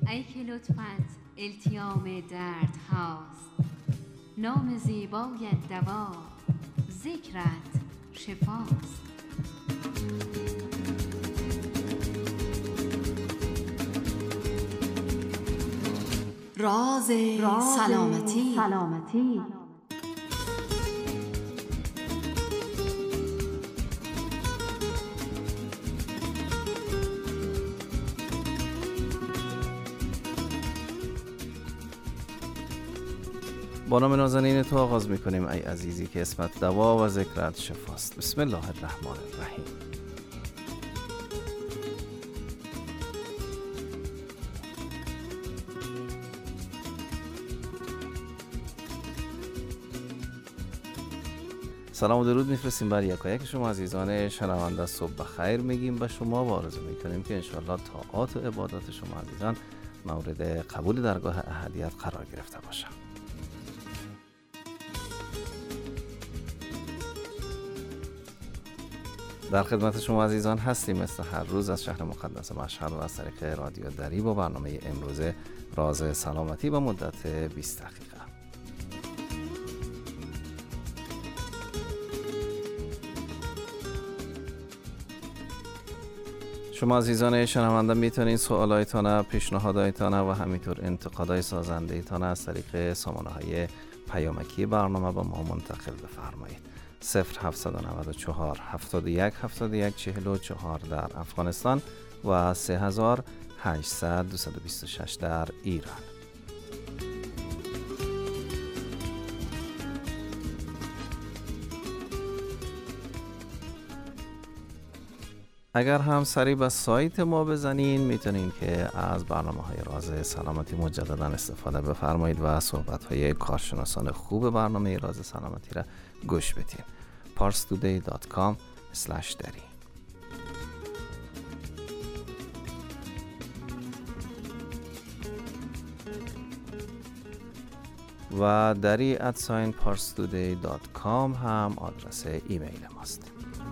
ای که لطفت التیام درد هاست، نام زیبایت دوا، ذکرت شفاست. راز سلامتی. با نام نازنین تو آغاز میکنیم ای عزیزی که اسمت دوا و ذکرت شفاست. بسم الله الرحمن الرحیم. سلام و درود میفرستیم بر یکایک شما عزیزان شنونده. صبح بخیر میگیم به شما و آرزو میکنیم که انشالله طاعات و عبادات شما عزیزان مورد قبول درگاه احدیت قرار گرفته باشه. در خدمت شما عزیزان هستیم مثل هر روز از شهر مقدس مشهد و از طریق رادیو دری با برنامه امروز راز سلامتی با مدت 20 دقیقه. شما عزیزان شنونده میتونید سوالایتان، پیشنهادایتان و همینطور انتقادای سازنده‌ایتان از طریق سامانه‌های پیامکی برنامه با ما منتقل بفرمایید. 0794 71 71 44 در افغانستان و 3800 226 در ایران. اگر هم سری به سایت ما بزنین میتونین که از برنامه‌های راز سلامتی مجددا استفاده بفرمایید و صحبت‌های کارشناسان خوب برنامه راز سلامتی را گوش بدین. parstoday.com/dari. و dari @parstoday.com هم آدرس ایمیل ماست.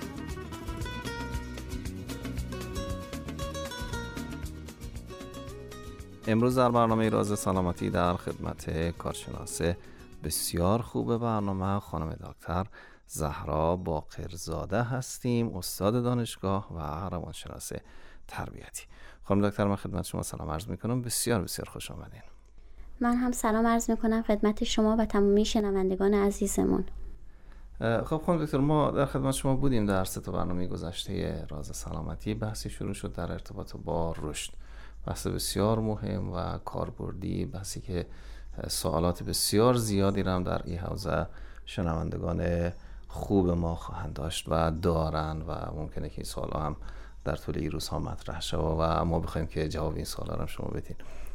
امروز در برنامه راز سلامتی در خدمت کارشناس بسیار خوب برنامه خانم دکتر زهرا باقرزاده هستیم، استاد دانشگاه و روانشناس تربیتی. خانم دکتر من خدمت شما سلام عرض میکنم، بسیار بسیار خوش آمدین. من هم سلام عرض میکنم خدمت شما و تمامی شنوندگان عزیزمون. خب خانم دکتر ما در خدمت شما بودیم در 3 برنامه گذشته راز سلامتی. بحثی شروع شد در ارتباط با رشد، بحث بسیار مهم و کاربردی، بحثی که سوالات بسیار زیادی را هم در این حوزه شنوندگان خوب ما خواهند داشت و دارن و ممکنه که این سوالا هم در طول این روزها مطرح شود و ما بخوایم که جواب این سوالا را شما بدین.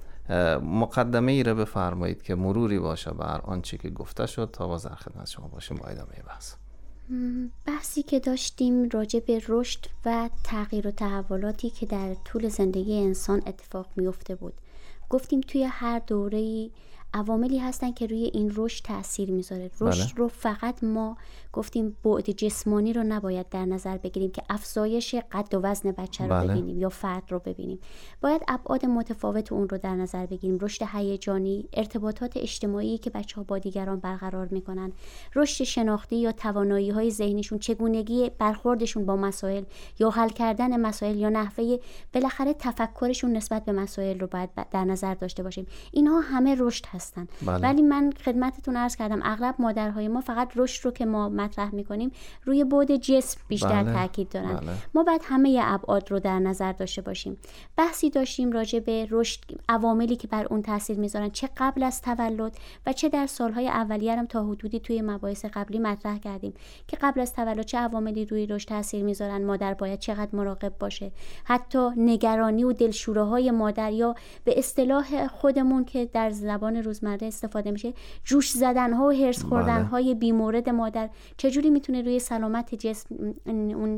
مقدمه ای را بفرمایید که مروری باشه بر آنچه که گفته شد تا باز در خدمت شما باشیم با ادامه بحث. بحثی که داشتیم راجع به رشد و تغییر و تحولاتی که در طول زندگی انسان اتفاق میفته بود. گفتیم توی هر دوره‌ای عواملی هستن که روی این رشد تأثیر میذاره. رشد رو فقط ما گفتیم بعد جسمانی رو نباید در نظر بگیریم که افزایش قد و وزن بچه رو ببینیم یا فرد رو ببینیم. باید ابعاد متفاوت اون رو در نظر بگیریم. رشد هیجانی، ارتباطات اجتماعی که بچه‌ها با دیگران برقرار میکنن، رشد شناختی یا توانایی‌های ذهنیشون، چگونگی برخوردشون با مسائل یا حل کردن مسائل یا نحوه بالاخره تفکرشون نسبت به مسائل رو باید در نظر داشته باشیم. اینها همه رشد هستن. ولی من خدمتتون عرض کردم اغلب مادرهای ما فقط رشد رو که ما مطرح میکنیم روی بعد جسم بیشتر تاکید دارن. ما باید همه ابعاد رو در نظر داشته باشیم. بحثی داشتیم راجع به رشد، عواملی که بر اون تاثیر میذارن، چه قبل از تولد و چه در سالهای اولیه هم تا حدودی توی مباحث قبلی مطرح کردیم که قبل از تولد چه عواملی روی رشد تاثیر میذارن، مادر باید چقدر مراقب باشه، حتی نگرانی و دلشوره‌های مادر یا به اصطلاح خودمون که در زبان روزمره استفاده میشه جوش زدن‌ها و هرس خوردن‌های بی‌مورد مادر چجوری میتونه روی سلامت جسم اون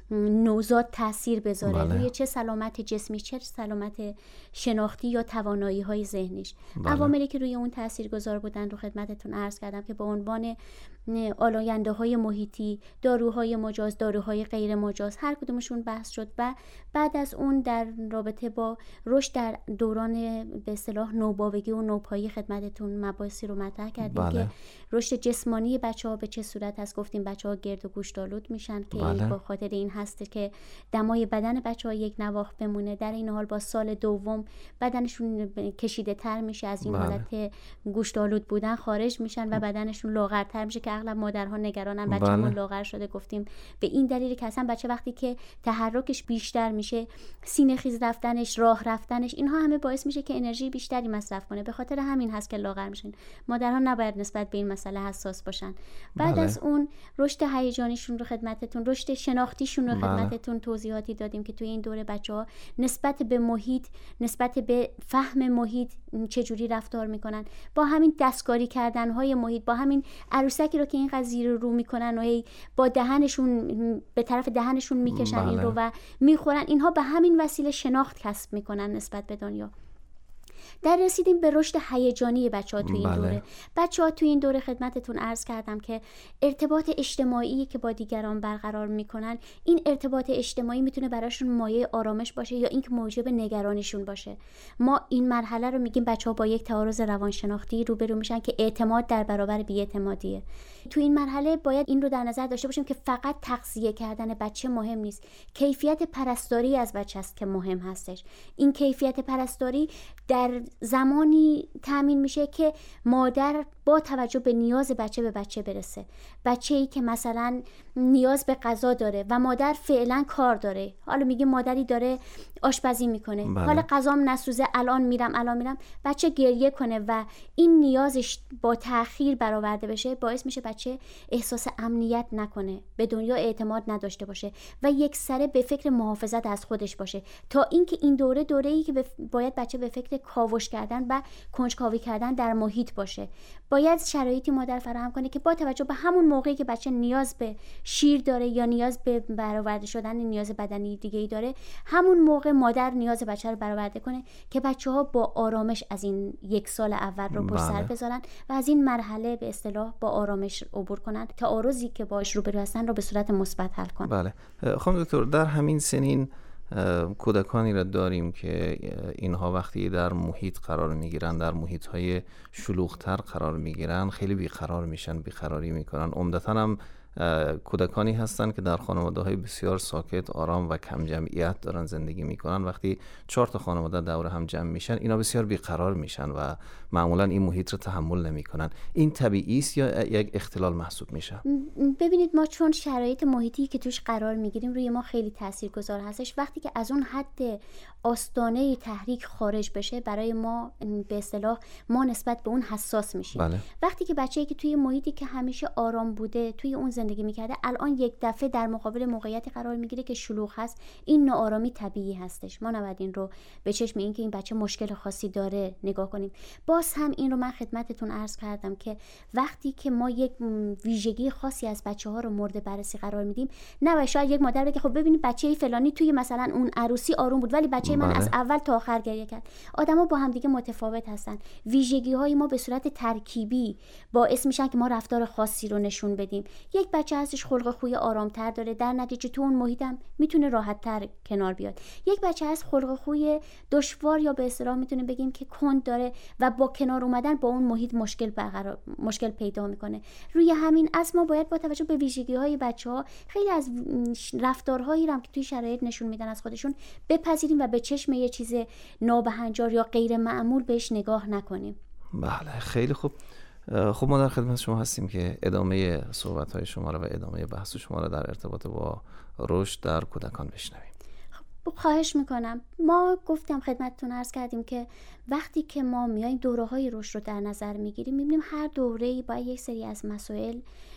نوزاد تاثیر بذاره. بله. روی چه سلامت جسمی، چه سلامت شناختی یا توانایی‌های ذهنیش. بله. عواملی که روی اون تاثیرگذار بودن رو خدمتتون عرض کردم که به عنوان آلاینده‌های محیطی، داروهای مجاز، داروهای غیر مجاز، هر کدومشون بحث شد و بعد از اون در رابطه با رشد در دوران به اصطلاح نوباوگی و نوپایی خدمتتون مباحثی رو مطرح کردیم. بله. که رشد جسمانی بچه‌ها به چه صورت هست. گفتیم بچه‌ها گرد و گوشت‌آلود میشن که بله. با خاطر این هست که دمای بدن بچه‌ها یک نواخت بمونه. در این حال با سال دوم بدنشون کشیده تر میشه، از این بله. حالت گوشت‌آلود بودن خارج میشن و بدنشون لاغرتر میشه که اغلب مادرها نگرانن بچه‌مون لاغر شده. گفتیم به این دلیل که اصلا بچه وقتی که تحرکش بیشتر میشه، سینه خیز رفتنش، راه رفتنش، اینها همه باعث میشه که انرژی بیشتری مصرف کنه. به خاطر همین هست که لاغر میشن. مادرها نباید نسبت به این مسئله حساس باشن. بعد بله. از اون رشد هیجانیشون رو خدمتتون، رشد شناختیشون رو خدمتتون توضیحاتی دادیم که توی این دوره بچه‌ها نسبت به محیط، نسبت به فهم محیط چجوری رفتار میکنن، با همین دستکاری کردن‌های محیط، با همین عروسکی رو که این قضیه رو میکنن و با دهنشون به طرف دهنشون میکشن بله. این رو و میخورن، اینها به همین وسیله شناخت کسب میکنن نسبت به دنیا. در رسیدیم به رشد هیجانی بچه‌ها توی این دوره. بچه‌ها توی این دوره خدمتتون عرض کردم که ارتباط اجتماعی که با دیگران برقرار میکنن، این ارتباط اجتماعی میتونه براشون مایه آرامش باشه یا اینکه موجب نگرانیشون باشه. ما این مرحله رو میگیم بچه‌ها با یک تعارض روانشناختی روبرو میشن که اعتماد در برابر بی‌اعتمادیه. توی این مرحله باید این رو در نظر داشته باشیم که فقط تغذیه کردن بچه مهم نیست، کیفیت پرستاری از بچه است که مهم هستش. این کیفیت پرستاری در زمانی تامین میشه که مادر با توجه به نیاز بچه به بچه برسه. بچه‌ای که مثلا نیاز به غذا داره و مادر فعلا کار داره، حالا میگه مادری داره آشپزی میکنه، بله. حالا غذام نسوزه، الان میرم، بچه گریه کنه و این نیازش با تأخیر برآورده بشه، باعث میشه بچه احساس امنیت نکنه، به دنیا اعتماد نداشته باشه و یک سره به فکر محافظت از خودش باشه، تا اینکه این دوره‌ای که باید بچه به فکر کاوش کردن و کنجکاوی کردن در محیط باشه. باید شرایطی مادر فراهم کنه که با توجه به همون موقعی که بچه نیاز به شیر داره یا نیاز به برآورده شدن نیاز بدنی دیگه‌ای داره، همون موقع مادر نیاز بچه رو برآورده کنه که بچه‌ها با آرامش از این یک سال اول رو پشت سر بذارن و از این مرحله به اصطلاح با آرامش عبور کنن، تعارضی که باهاش روبرو هستن رو به صورت مثبت حل کنن. بله. خانم دکتر، در همین سنین کودکانی را داریم که اینها وقتی در محیط قرار میگیرن، در محیط‌های شلوغ‌تر قرار میگیرن، خیلی بیقرار میشن، بیقراری میکنن. عمدتاً هم کودکانی هستند که در خانواده‌های بسیار ساکت، آرام و کم جمعیت دارن زندگی میکنن. وقتی 4 تا خانواده دور هم جمع میشن، اینا بسیار بیقرار میشن و معمولا این محیط رو تحمل نمیکنن. این طبیعی است یا یک اختلال محسوب میشه؟ ببینید، ما چون شرایط محیطی که توش قرار میگیریم روی ما خیلی تاثیرگذار هستش. وقتی که از اون حد آستانه تحریک خارج بشه، برای ما به اصطلاح ما نسبت به اون حساس میشیم. بله. وقتی که بچه‌ای که توی محیطی که همیشه آرام بوده، توی اون زندگی میکرده، الان یک دفعه در مقابل موقعیتی قرار میگیره که شلوغ هست، این ناآرامی طبیعی هستش. ما نباید این رو به چشم این که این بچه مشکل خاصی داره نگاه کنیم. باز هم این رو من خدمتتون عرض کردم که وقتی که ما یک ویژگی خاصی از بچه‌ها رو مورد بررسی قرار میدیم، نه شاید یک مادر بگه خب ببینید بچه فلانی توی مثلا اون عروسی آروم بود ولی بچه من از اول تا آخر گریه کرد. آدما با هم دیگه متفاوت هستن. ویژگی‌های ما به صورت ترکیبی باعث میشن که ما رفتار خاصی رو نشون بدیم. یک بچه هستش خلق خوی آرامتر داره، در نتیجه تو اون محیطم میتونه راحت‌تر کنار بیاد. یک بچه هست خلق خوی دشوار یا به اصطلاح میتونه بگیم که کند داره و با کنار اومدن با اون محیط مشکل پیدا میکنه. روی همین اساس ما باید با توجه به ویژگی‌های بچه‌ها خیلی از رفتارهایی رو که توی شرایط نشون میدن از خودشون بپذیریم و به چشم یه چیز نابهنجار یا غیر معمول بهش نگاه نکنیم. بله، خیلی خوب. خب ما در خدمت شما هستیم که ادامه صحبت‌های شما رو و ادامه بحث شما رو در ارتباط با رشد در کودکان بشنویم. خواهش میکنم. ما گفتم خدمتتون عرض کردیم که وقتی که ما میایم دوره‌های رشد رو در نظر میگیریم، میبینیم هر دوره‌ای باید یک سری از مسائل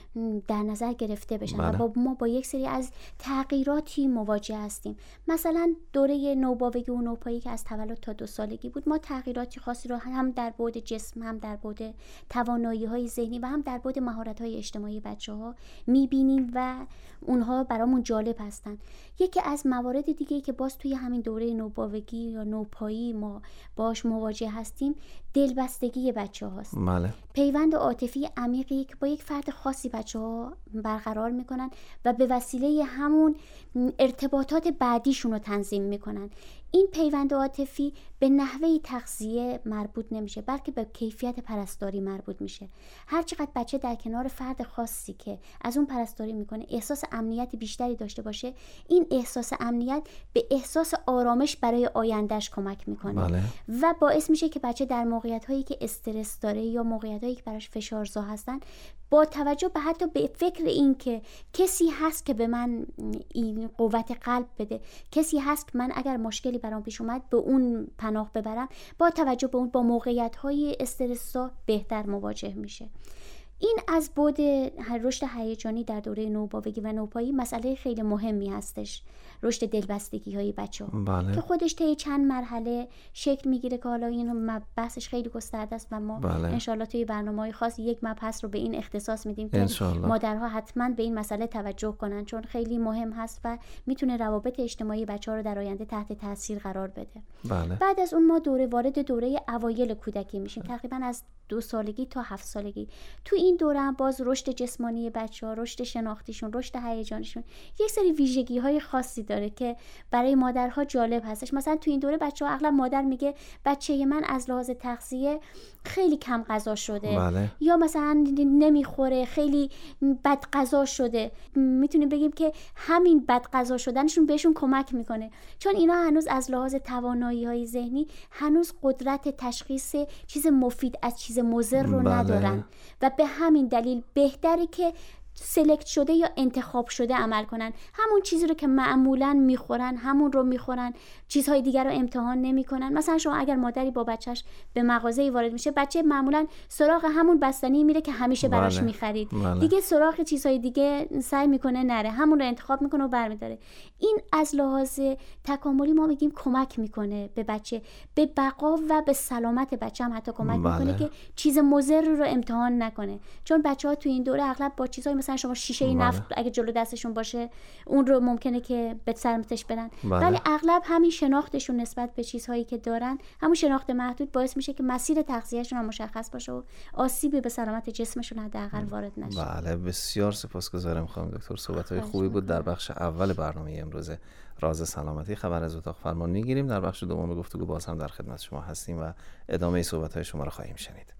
در نظر گرفته بشن. بله. و ما با یک سری از تغییراتی مواجه هستیم. مثلا دوره نوباوگی و نوپایی که از تولد تا 2 سالگی بود، ما تغییراتی خاصی رو هم در بعد جسم، هم در بعد توانایی‌های ذهنی و هم در بعد مهارت‌های اجتماعی بچه‌ها می‌بینیم و اونها برامون جالب هستن. یکی از موارد دیگه‌ای که باز توی همین دوره نوباوگی یا نوپایی ما باش مواجه هستیم، دلبستگی بچه‌هاست. بله. پیوند عاطفی عمیقی که با یک فرد خاصی بچه‌ها برقرار میکنن و به وسیله همون ارتباطات بعدیشون رو تنظیم میکنن. این پیوند عاطفی به نحوه تغذیه مربوط نمیشه، بلکه به کیفیت پرستاری مربوط میشه. هر چقدر بچه در کنار فرد خاصی که از اون پرستاری میکنه احساس امنیت بیشتری داشته باشه، این احساس امنیت به احساس آرامش برای آیندهش کمک میکنه. بله. و باعث میشه که بچه در موقعیت‌هایی که استرس داره یا موقعیت‌هایی که براش فشارزا هستن، با توجه به حتی به فکر این که کسی هست که به من این قوت قلب بده، کسی هست که من اگر مشکلی برام پیش اومد به اون پناه ببرم، با توجه به اون با موقعیت‌های استرس‌زا بهتر مواجه میشه. این از بعد رشد هیجانی در دوره نوباوگی و نوپایی مسئله خیلی مهمی هستش، رشد دلبستگی‌های بچه‌ها. بله. که خودش طی چند مرحله شکل میگیره که حالا این بحثش خیلی گسترده است و ما بله. انشالله توی برنامه‌های خاص یک مبحث رو به این اختصاص میدیم که انشالله. مادرها حتما به این مسئله توجه کنن، چون خیلی مهم هست و میتونه روابط اجتماعی بچه‌ها رو در آینده تحت تاثیر قرار بده. بله. بعد از اون ما وارد دوره اوایل کودکی میشیم، تقریبا از 2 سالگی تا 7 سالگی. تو این دوره هم باز رشد جسمانی بچه‌ها، رشد شناختیشون، رشد هیجانیشون یک سری ویژگی‌های خاصی داره که برای مادرها جالب هستش. مثلا تو این دوره بچه‌ها اغلب مادر میگه بچه من از لحاظ تغذیه خیلی کم غذا شده. بله. یا مثلا نمیخوره، خیلی بد غذا شده. میتونیم بگیم که همین بد غذا شدنشون بهشون کمک میکنه، چون اینا هنوز از لحاظ توانایی‌های ذهنی هنوز قدرت تشخیص چیز مفید از چیز مضر رو بله. ندارن و به همین دلیل بهتره که سلکت شده یا انتخاب شده عمل کنن. همون چیزی رو که معمولاً میخورن همون رو میخورن، چیزهای دیگر رو امتحان نمیکنن. مثلا شما اگر مادری با بچهش به مغازه‌ای وارد میشه، بچه معمولاً سراغ همون بستنی میره که همیشه براش بله. میخرید. بله. دیگه سراغ چیزهای دیگه سعی میکنه نره، همون رو انتخاب میکنه و برمیداره. این از لحاظ تکاملی ما میگیم کمک میکنه به بچه، به بقا و به سلامت بچه هم حتی کمک بله. میکنه که چیز مضر رو امتحان نکنه. چون بچه‌ها تو این دوره اغلب با چیزهای مثلا شما شیشه نفت اگه جلو دستشون باشه اون رو ممکنه که به سمتش برن. ولی اغلب همین شناختشون نسبت به چیزهایی که دارن، همون شناخت محدود، باعث میشه که مسیر تغذیهشون هم مشخص باشه و آسیبی به سلامت جسمشون حداقل وارد نشه. بله، بسیار سپاسگزارم خانم دکتر. صحبت‌های خوبی بود در بخش اول برنامه امروز راز سلامتی. خبر از اتاق فرمان میگیریم. در بخش دوم گفتگو باز هم در خدمت شما هستیم و ادامه صحبت‌های شما رو خواهیم شنید.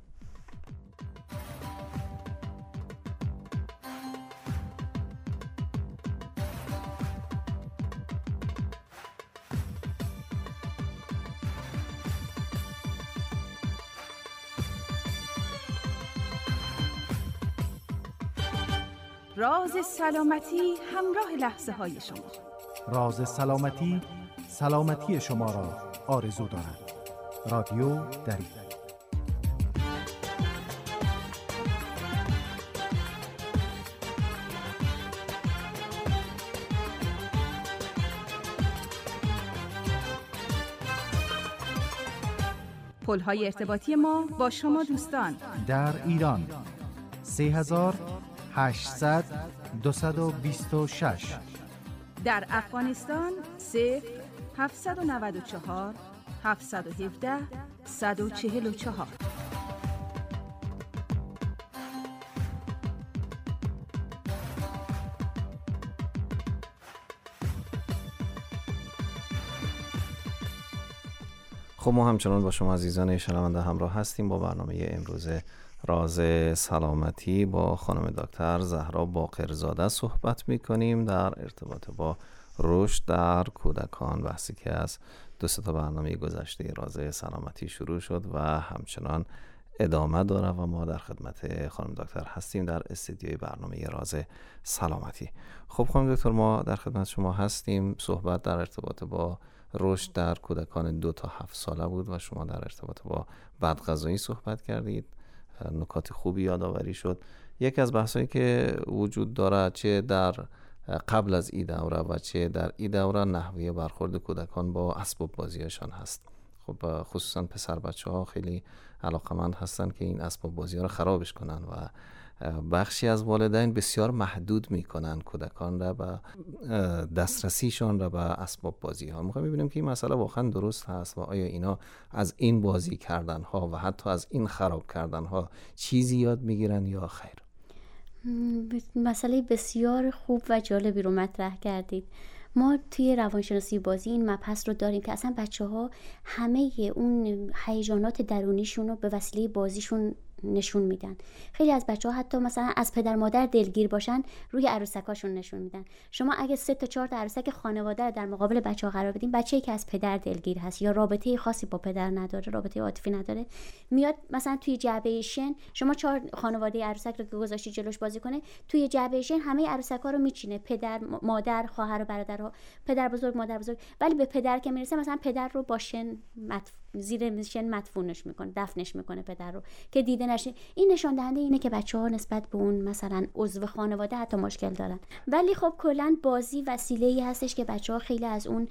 راز سلامتی همراه لحظه های شما. راز سلامتی سلامتی شما را آرزو دارد. رادیو دری. پل‌های ارتباطی ما با شما دوستان در ایران 3800-226، در افغانستان 0-794-717-144. خب ما همچنان با شما عزیزان شنونده همراه هستیم با برنامه امروز راز سلامتی. با خانم دکتر زهرا باقرزاده صحبت می‌کنیم در ارتباط با رشد در کودکان، بحثی که از 2 تا برنامه گذشته راز سلامتی شروع شد و همچنان ادامه داره و ما در خدمت خانم دکتر هستیم در استودیوی برنامه راز سلامتی. خب خانم دکتر، ما در خدمت شما هستیم. صحبت در ارتباط با رشد در کودکان 2 تا 7 ساله بود و شما در ارتباط با بدغذایی صحبت کردید. نکات خوبی یادآوری شد. یکی از بحثایی که وجود داره چه در قبل از این دوره و چه در این دوره نحوه برخورد کودکان با اسباب بازیشان هست. خب خصوصا پسر بچه ها خیلی علاقمند هستن که این اسباب بازی ها رو خرابش کنن و بخشی از والدین بسیار محدود میکنن کودکان را و دسترسیشان را به اسباب بازی ها. میخوایم ببینیم که این مسئله واقعا درست هست و آیا اینا از این بازی کردن ها و حتی از این خراب کردن ها چیزی یاد میگیرن یا خیر؟ مسئله بسیار خوب و جالبی رو مطرح کردید. ما توی روانشناسی بازی این مبحث رو داریم که اصلا بچه‌ها همه اون هیجانات درونیشون رو به وسیله بازیشون نشون میدن. خیلی از بچه‌ها حتی مثلا از پدر مادر دلگیر باشن روی عروسکاشون نشون میدن. شما اگه 3 تا 4 تا عروسک خانواده رو در مقابل بچه‌ها قرار بدین، بچه‌ای که از پدر دلگیر هست یا رابطه خاصی با پدر نداره، رابطه عاطفی نداره، میاد مثلا توی جعبه شن شما 4 خانواده عروسک رو که گذاشتی جلوش بازی کنه، توی جعبه شن همه عروسک‌ها رو میچینه، پدر، مادر، خواهر و برادرها، پدر بزرگ، مادر بزرگ، ولی به پدر که میرسه مثلا پدر رو با شن زیر شن مدفونش میکنه، دفنش میکنه پدر رو که دیده نشه. این نشان دهنده اینه که بچه‌ها نسبت به اون مثلا عضو خانواده حتی مشکل دارن. ولی خب کلا بازی وسیله‌ای هستش که بچه‌ها خیلی از اون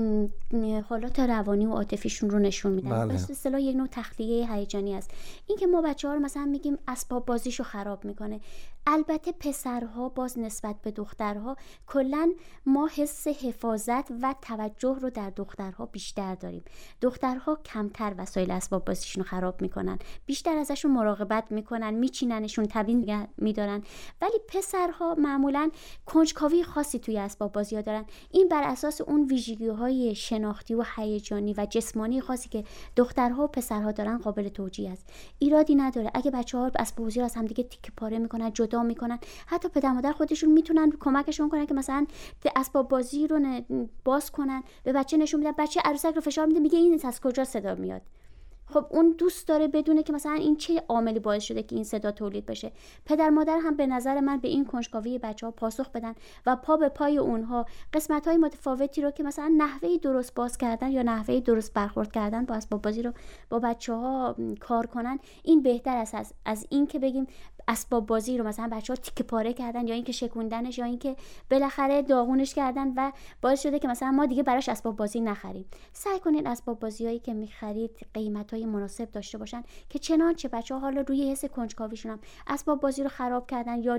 حالات روانی و عاطفیشون رو نشون میدن. به اصطلاح یک نوع تخلیه هیجانی است. این که ما بچه‌ها رو مثلا میگیم اسباب بازیشو خراب میکنه. البته پسرها باز نسبت به دخترها کلا ما حس حفاظت و توجه رو در دخترها بیشتر داریم. دخترها کمتر وسایل اسباب بازیشون رو خراب میکنن، بیشتر ازشون مراقبت میکنن، میچیننشون، طبیعی میدارن. ولی پسرها معمولا کنجکاوی خاصی توی اسباب بازی‌ها دارن. این بر اساس اون ویژگی‌های شناختی و هیجانی و جسمانی خاصی که دخترها و پسرها دارن قابل توجیه است. ایرادی نداره اگه بچه‌ها اسباب بازی رو از هم دیگه تیکه پاره میکنن، جدا میکنن. حتی پدر مادر خودشون میتونن کمکشون کنن که مثلا اسباب بازی رو باز کنن، به بچه نشون میدن، بچه عروسک رو فشار میده، میگه این از کجا صدا میاد. خب اون دوست داره بدونه که مثلا این چه عاملی باعث شده که این صدا تولید بشه. پدر مادر هم به نظر من به این کنجکاوی بچه‌ها پاسخ بدن و پا به پای اونها قسمت‌های متفاوتی رو که مثلا نحوه درست باز کردن یا نحوه درست برخورد کردن با اسباب بازی رو با بچه‌ها کار کنن. این بهتر است از این که بگیم اسباب بازی رو مثلا بچه‌ها تیکه پاره کردن یا اینکه شکوندنش یا اینکه بالاخره داغونش کردن و باعث شده که مثلا ما دیگه براش اسباب بازی نخریم. سعی کنید اسباب بازیایی که می‌خرید قیمت‌های مناسب داشته باشن که چنانچه بچه‌ها حالا روی حس کنجکاویشون هم اسباب بازی رو خراب کردن یا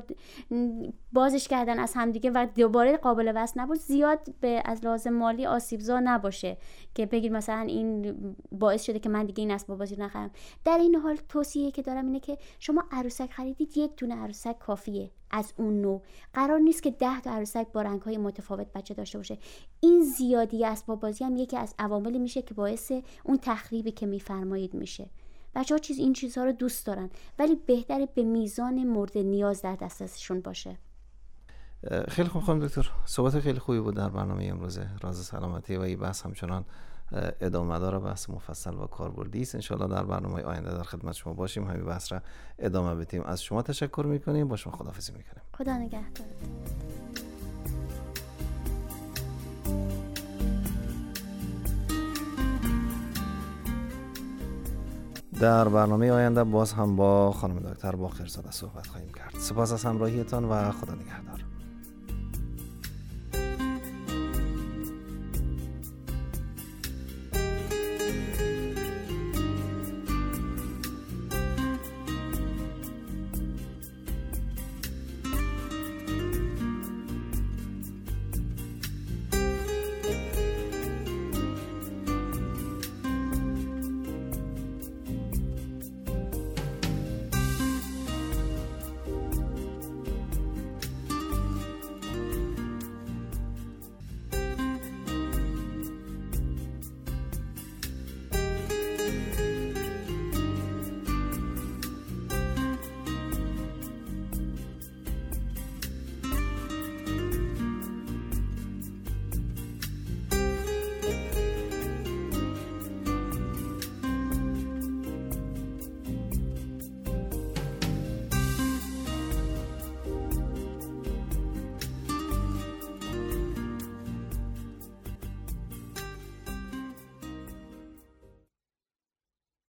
بازش کردن از همدیگه و دوباره قابل وصل نبود، زیاد به از لازم مالی آسیبزا نباشه که بگید مثلا این باعث شده که من دیگه این اسباب بازی رو نخرم. در این حال توصیه که دارم اینه که شما عروسک خریدید، یک دونه عروسک کافیه از اون نوع. قرار نیست که 10 تا عروسک با رنگ‌های متفاوت بچه داشته باشه. این زیادی اسباب بازی هم یکی از عواملی میشه که باعث اون تخریبی که میفرمایید میشه. بچه‌ها این چیزها رو دوست دارن ولی بهتره به میزان مورد نیاز در دسترسشون باشه. خیلی خوب خانم دکتر، صحبت خیلی خوبی بود در برنامه امروز راز سلامتی و این بحث همچنان ادامه داره، بحث مفصل و کاربردی است. انشالله در برنامه آینده در خدمت شما باشیم، همین بحث را ادامه بدیم. از شما تشکر میکنیم، با شما خداحافظی میکنیم. خدا نگهدار. در برنامه آینده باز هم با خانم دکتر باقرزاده صحبت خواهیم کرد. سپاس از همراهیتان و خدا نگهدار.